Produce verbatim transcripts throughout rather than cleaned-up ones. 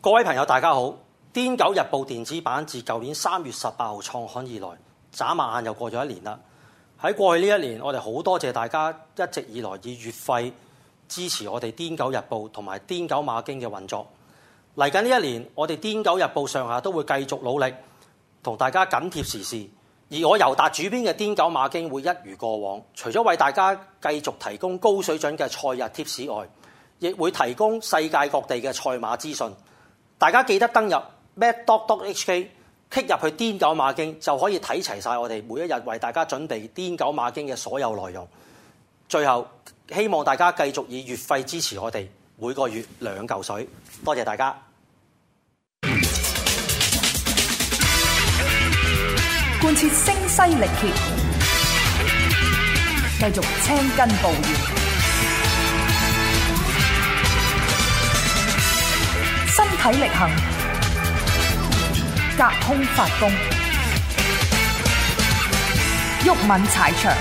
各位朋友大家好，《癲狗日報》電子版自舊年三月十八號創刊以來，眨下眼又過咗一年啦。喺過去呢一年，我哋好多謝大家一直以來以月費支持我哋《癲狗日報》同埋《癲狗馬經》嘅運作。嚟緊呢一年，我哋《癲狗日報》上下都會繼續努力，同大家緊貼時事。而我尤達主編嘅《癲狗馬經》會一如過往，除咗為大家繼續提供高水準嘅賽日貼士外，亦會提供世界各地嘅賽馬資訊。大家記得登入 mad dog dot h k，click 入去《癲狗馬經》就可以睇齊晒我哋每一日為大家準備《癲狗馬經》嘅所有內容。最後，希望大家繼續以月費支持我哋，每個月兩嚿水。多謝大家。 貫徹聲嘶力竭，繼續青筋暴現，身體力行，隔空發功，毓民踩場。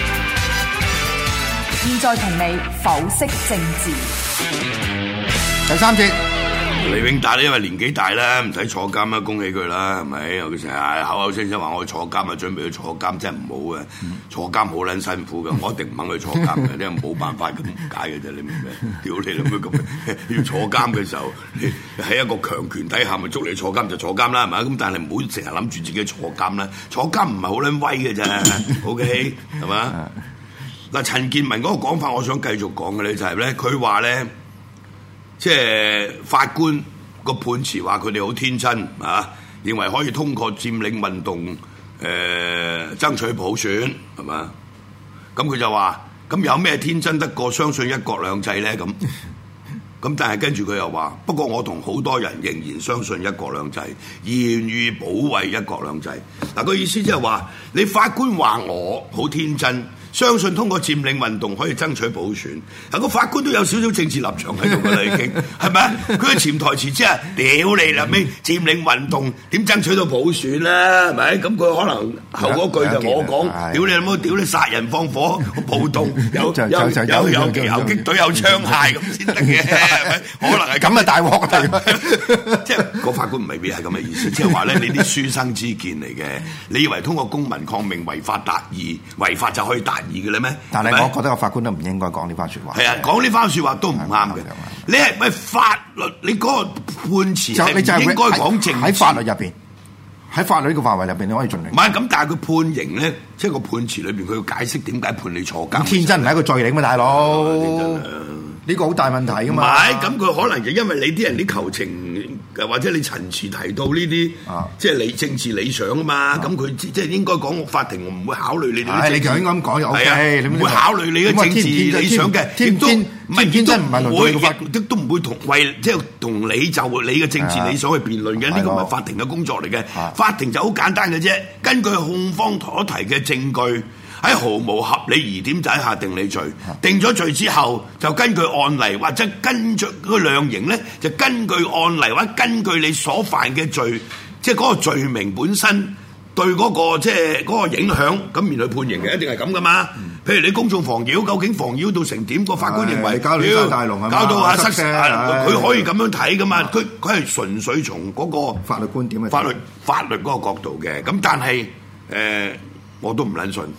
現在同你剖析政治。 第三節。 李永達咧，因為年紀大啦，唔使坐監啦，恭喜佢啦，係咪？佢成日口口聲聲話我去坐監啊，準備去坐監，真係唔好嘅。嗯、坐監好撚辛苦嘅，我一定唔肯去坐監嘅，你係冇辦法咁解嘅啫，你明唔明？屌你諗咩咁？要坐監嘅時候，你喺一個強權底下，咪捉你坐監就坐監啦，係咪？咁但係唔好成日諗住自己坐監啦，坐監唔係好撚威嘅啫，OK 係嘛？嗱，陳健民嗰個講法，我想繼續講嘅咧，就係咧，佢話咧。即係法官個判詞話佢哋好天真啊，認為可以通過佔領運動誒、呃、爭取普選係嘛？咁佢就話：咁有咩天真得過相信一國兩制咧？咁咁但係跟住佢又話：不過我同好多人仍然相信一國兩制，願意保衞一國兩制。嗱、個意思即係話，你法官話我好天真。相信通過佔領運動可以爭取普選，嗱個法官都有少少政治立場喺度㗎啦，已經係咪啊？佢嘅潛台詞即係屌你啦，咩佔領運動點爭取到普選啦？係咪？咁佢可能後嗰句就我講，屌你老母，屌你殺人放火暴動，有有有有有游擊隊有槍械咁先得嘅，係咪？可能係咁啊大鑊嚟，即係個法官未必係咁嘅意思，即係話咧，你啲書生之見嚟嘅，你以為通過公民抗命違法達義，違法就可以達嘅咧咩？但係我覺得個法官都唔應該講呢番説話。係啊，講呢番説話都唔啱嘅。你係咪法律？你嗰個判詞係唔應該講政治喺法律入邊，喺法律呢個範圍入邊，你可以盡力。唔係咁，但係佢判刑咧，即係個判詞裏邊，佢要解釋點解判你坐監。天真唔係一個罪嚟嘛，大佬。呢個好大問題噶嘛。唔係咁，佢可能就因為你啲人啲求情，或者你陳詞提到呢啲，即係你政治理想啊嘛。咁佢即係應該講法庭唔會考慮你哋。係你就應該咁講就 O K。你唔會考慮你嘅政治理想嘅，亦都唔係天真，唔係會都都唔會同為即係同你就你嘅政治理想去辯論嘅。呢個唔係法庭嘅工作嚟嘅。法庭就好簡單嘅啫，根據控方所提嘅證據。喺毫無合理疑點底下定你罪，定咗罪之後就根據案例或者根據嗰個量刑咧，就根據案例或者根據你所犯嘅罪，即係嗰個罪名本身對嗰、嗰個即係嗰個影響，咁面對判刑嘅一定係咁噶嘛。嗯、譬如你公眾妨擾，究竟妨擾到成點？個法官認為搞到大龍，搞到啊塞石，佢可以咁樣睇噶嘛？佢佢係純粹從嗰個法律觀點嘅法律法律嗰個角度嘅。咁但係誒。呃我都唔撚信，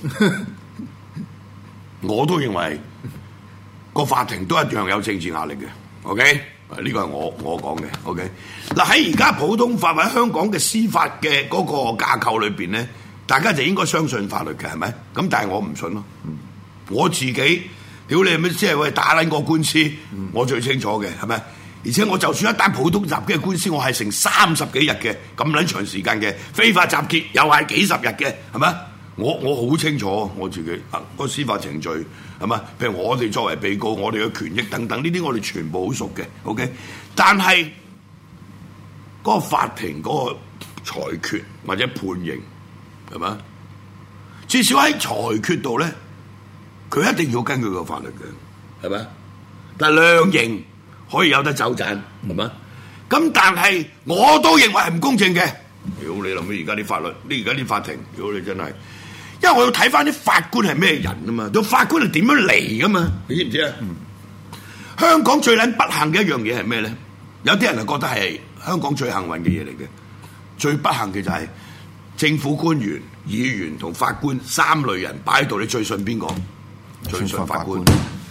我都認為個法庭都一樣有政治壓力嘅。OK，呢個係我我講嘅。OK，嗱喺而家普通法或者香港嘅司法嘅嗰個架構裏邊咧，大家就應該相信法律嘅，係咪？咁但係我唔信咯。我自己屌你係咩？即係喂打撚個官司，我最清楚嘅係咪？而且我就算一單普通襲擊嘅官司，我係成三十幾日嘅咁撚長時間嘅非法集結，又係幾十日嘅，係咪？我我好清楚我自己啊，個司法程序係嘛？譬如我哋作為被告，我哋嘅權益等等，呢啲我哋全部好熟嘅。OK， 但係嗰個法庭嗰個裁決或者判刑係嘛？至少喺裁決度咧，佢一定要根據個法律嘅，係咪？但係量刑可以有得走盞，係嘛？咁但係我都認為係唔公正嘅。屌你諗起而家啲法律，你而家啲法庭，屌你真係。因為我要睇翻啲法官係咩人啊嘛，個法官係點樣嚟噶嘛？你知唔知啊？嗯、香港最撚不幸嘅一樣嘢係咩咧？有啲人係覺得係香港最幸運嘅嘢嚟嘅，最不幸嘅就係政府官員、議員同法官三類人擺喺度，你最信邊個？最信法官。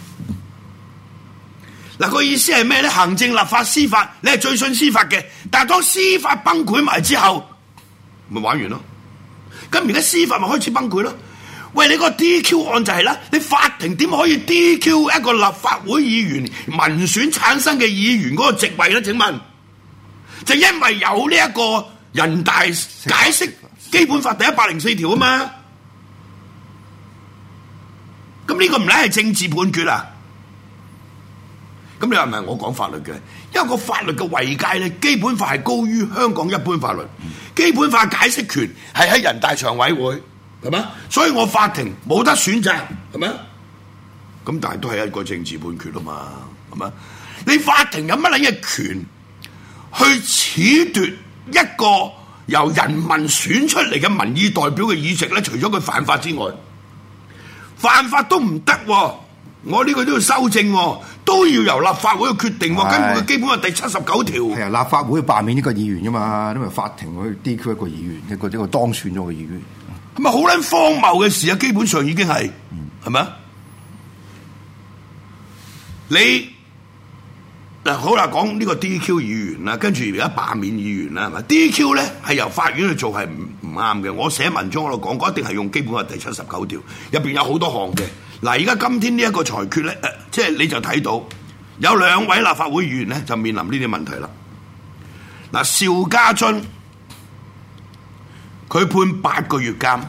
嗱，個意思係咩咧？行政、立法、司法，你係最信司法嘅，但係當司法崩潰埋之後，咪玩完咯。咁而家司法咪開始崩潰咯。喂，你個 D Q 案就係啦，你法庭點可以 D Q 一個立法會議員民選產生嘅議員嗰個席位咧？請問，就因為有呢一個人大解釋基本法第一百零四條啊嘛。咁呢個唔係係政治判決啊？咁你話唔係我講法律嘅？因為個法律嘅位階咧，基本法係高於香港一般法律。基本法解釋權係喺人大常委會，係咪？所以我法庭冇得選擇，係咪？咁但係都係一個政治判決啊嘛，係咪？你法庭有乜撚嘢權去褫奪一個由人民選出嚟嘅民意代表嘅議席咧？除咗佢犯法之外，犯法都唔得喎。我呢個都要修正喎，都要由立法會去決定喎，根據基本法第七十九條。係啊，立法會罷免呢個議員啫嘛，因為法庭去 D Q 一個議員，一個一個當選咗嘅議員，咁啊好撚荒謬嘅事啊！基本上已經係，係咪啊？你嗱好啦，講呢個 D Q 議員啦，跟住而家罷免議員啦，係咪 D Q 咧係由法院去做係唔唔啱嘅。我寫文章嗰度講過，一定係用基本法第七十九條，入邊有好多項嘅。嗱，而家今天呢一個裁決咧，誒、呃，即係你就睇到有兩位立法會議員咧就面臨呢啲問題啦。嗱，邵家臻佢判八個月監，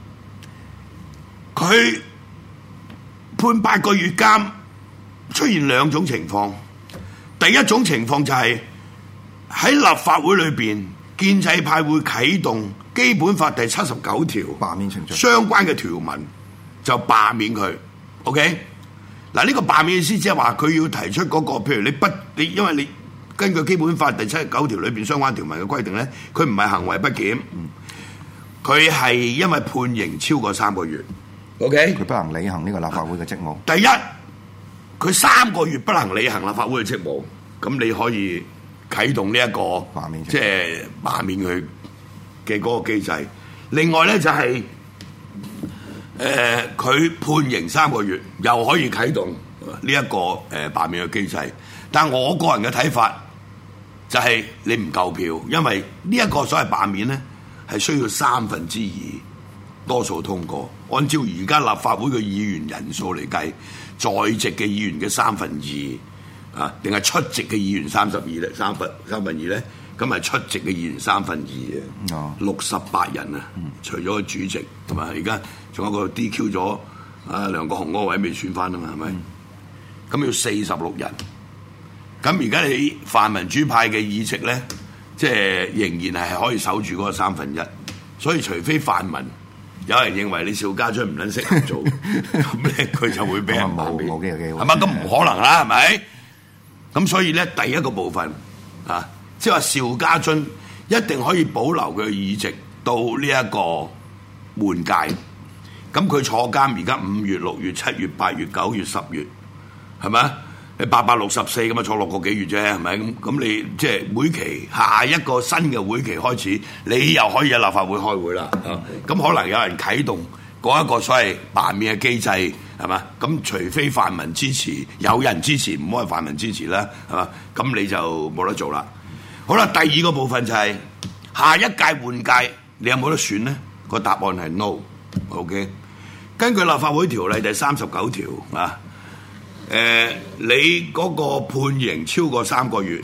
佢判八個月監出現兩種情況。第一種情況就係喺立法會裏邊，建制派會啟動基本法第七十九條罷免程序相關嘅條文。就罷免佢 ，OK？ 嗱，呢個罷免意思即係話佢要提出嗰、那個，譬如你不你，因為你根據基本法第七十九條裏邊相關條文嘅規定咧，佢唔係行為不檢，佢係、嗯、因為判刑超過三個月 ，OK？ 佢不能履行呢個立法會嘅職務。第一，佢三個月不能履行立法會嘅職務，咁你可以啟動呢一個罷免，即係罷免佢嘅嗰個機制。另外咧就係、是。誒佢、呃、判刑三個月，又可以啟動呢、這、一個誒、呃、罷免嘅機制。但我個人嘅睇法就係你唔夠票，因為呢一個所謂罷免咧係需要三分之二多數通過。按照而家立法會嘅議員人數嚟計，在席嘅議員嘅三分二啊，定係出席嘅議員三十二咧？三分三分二咧？咁係出席嘅議員三分二啊，六十八人啊，嗯、除咗個主席同埋而家仲有一個 D Q 咗啊梁國雄嗰個位未選翻啊嘛，係咪？咁、嗯、要四十六人，咁而家你泛民主派嘅議席咧，即係仍然係可以守住嗰個三分一，所以除非泛民有人認為你邵家臻唔撚適合做，咁咧佢就會俾人冇冇機會，係嘛？咁唔可能啦，係咪？咁所以咧，第一個部分啊。即係話邵家臻一定可以保留佢嘅議席到呢一個換屆，咁佢坐監而家五月、六月、七月、八月、九月、十月，係咪？你八百六十四咁啊，坐六個幾月啫，係咪？咁咁你即係會期下一個新嘅會期開始，你又可以喺立法會開會啦。咁、嗯、可能有人啟動嗰一個所謂罷免嘅機制，係嘛？咁除非泛民支持，有人支持，唔好係泛民支持啦，係嘛？咁你就冇得做啦。好啦，第二個部分就係、是、下一屆換屆，你有冇得選呢？個答案係 no。OK， 根據立法會條例第三十九條啊，誒、呃，你嗰個判刑超過三個月，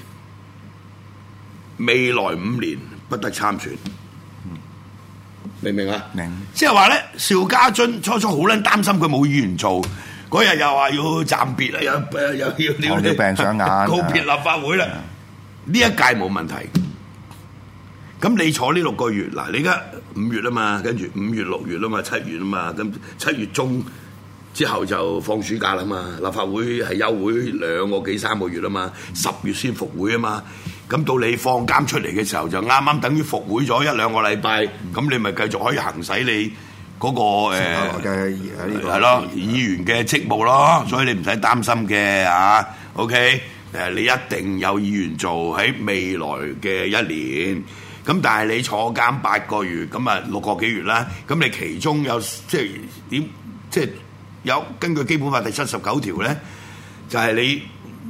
未來五年不得參選。明唔明啊？明。即係話咧，邵家臻初初好撚擔心佢冇議員做，嗰日又話要暫別啦，又又又要病上眼，告別立法會啦。呢一屆冇問題，咁你坐呢六個月，嗱你而家五月啊嘛，跟住五月六月啊嘛，七月啊嘛，咁七月中之後就放暑假啦嘛，立法會係休會兩個幾三個月啊嘛，十月先復會啊嘛，咁到你放監出嚟嘅時候就啱啱等於復會咗一兩個禮拜，咁你咪繼續可以行使你嗰、那個誒係咯議員嘅職務咯，所以你唔使擔心嘅啊 ，OK。誒、 誒你一定有議員做喺未來嘅一年。咁但係你坐監八個月，咁啊六個幾月啦。咁你其中有即係點？即係有根據基本法第七十九條咧，就係、是、你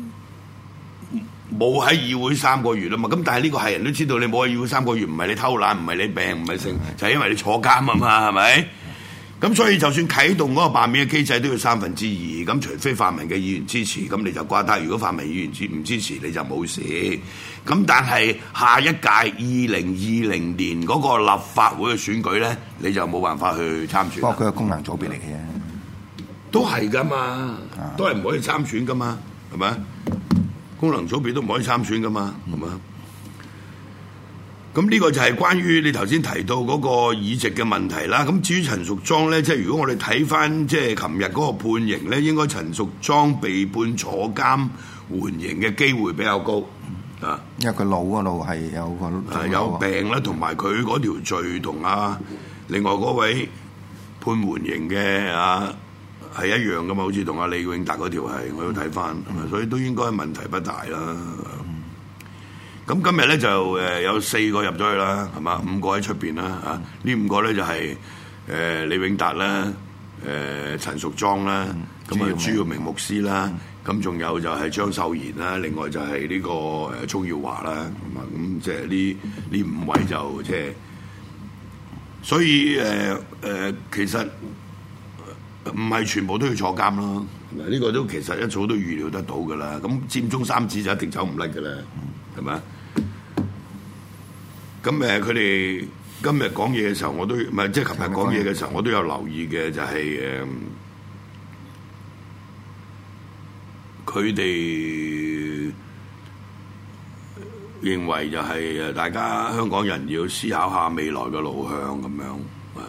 冇喺議會三個月啊嘛。咁但係呢個係人都知道，你冇喺議會三個月，唔係你偷懶，唔係你病，唔係性，就係、是、因為你坐監啊嘛，係咪？咁所以就算啟動嗰個罷免嘅機制都要三分之二，咁除非泛民嘅議員支持，咁你就瓜得；如果泛民議員支唔支持，你就冇事。咁但係下一屆二零二零年嗰個立法會嘅選舉咧，你就冇辦法去參選。 不過佢係功能組別嚟嘅， 都係噶嘛，都係唔可以參選噶嘛，係咪？功能組別都唔可以參選噶嘛，係嘛？咁呢個就係關於你頭先提到嗰個議席嘅問題啦。咁至於陳淑莊咧，即係如果我哋睇翻即係琴日嗰個判刑咧，應該陳淑莊被判坐監緩刑嘅機會比較高啊， 因為佢腦嗰度係有個係有病啦，同埋佢嗰條罪同啊另外嗰位判緩刑嘅啊係一樣噶嘛，好似同阿李永達嗰條係，我要睇翻，嗯、所以都應該問題不大啦。咁今日咧就誒有四個入咗去啦，係嘛？五個喺出邊啦嚇，呢五個咧就係誒李永達啦、誒陳淑莊啦，咁啊朱耀明牧師啦，咁仲有就係張秀賢啦，另外就係呢個誒鍾耀華啦，咁啊咁即係呢呢五位就即係，所以誒誒其實唔係全部都要坐監咯，嗱呢個都其實一早都預料得到噶啦，咁佔中三子就一定走唔甩噶啦，係咪？咁誒，佢哋今日講嘢嘅時候，我都唔係即係琴日講嘢嘅時候，我都有留意嘅，就係誒，佢哋認為就係誒，大家香港人要思考下未來嘅路向咁樣啊。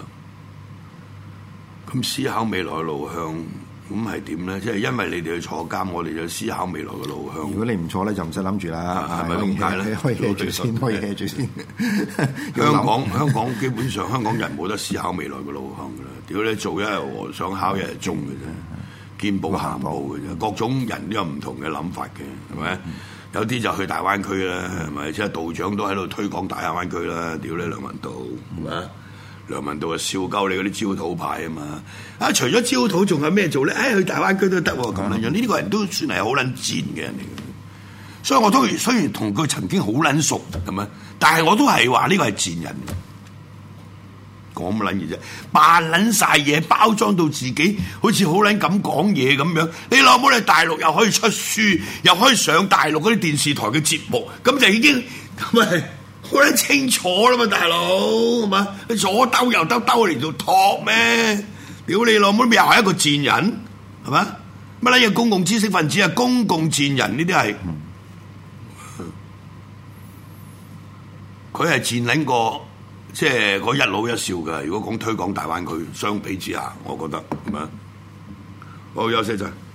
咁思考未來嘅路向。咁係點咧？即係因為你哋去坐監，我哋就思考未來嘅路向。 如果你唔坐咧，就唔使諗住啦。 係咪咁解咧？ 可以 hea 住先，可以 hea 住先。 香港香港基本上香港人冇得思考未來嘅路向㗎啦。屌你做一日和尚考一日鐘嘅啫，見步行步嘅啫。各種人都有唔同嘅諗法嘅，係咪？有啲就去大灣區啦，係咪？即係道長都喺度推廣大灣區啦。屌你梁文道，係咪？梁文道啊，笑鳩你嗰啲焦土派啊嘛！啊，除咗焦土，仲有咩做咧？誒、哎，去大灣區都得喎，咁樣樣呢個人都算係好撚賤嘅人嚟嘅。所以我都雖然同佢曾經好撚熟，係咪？但係我都係話呢個係賤人。講乜撚嘢啫？扮撚晒嘢，包裝到自己好似好撚咁講嘢咁樣。你老母你大陸又可以出書，又可以上大陸嗰啲電視台嘅節目，咁就已經咁咪？好撚清楚啦嘛，大佬係嘛？你左兜右兜兜嚟做托咩？屌你老母，又係一個賤人係嘛？乜撚嘢公共知識分子啊？公共賤人呢啲係，佢係賤撚過即係嗰一老一少嘅。如果講推廣大灣區，相比之下，我覺得係咪？好，休息陣。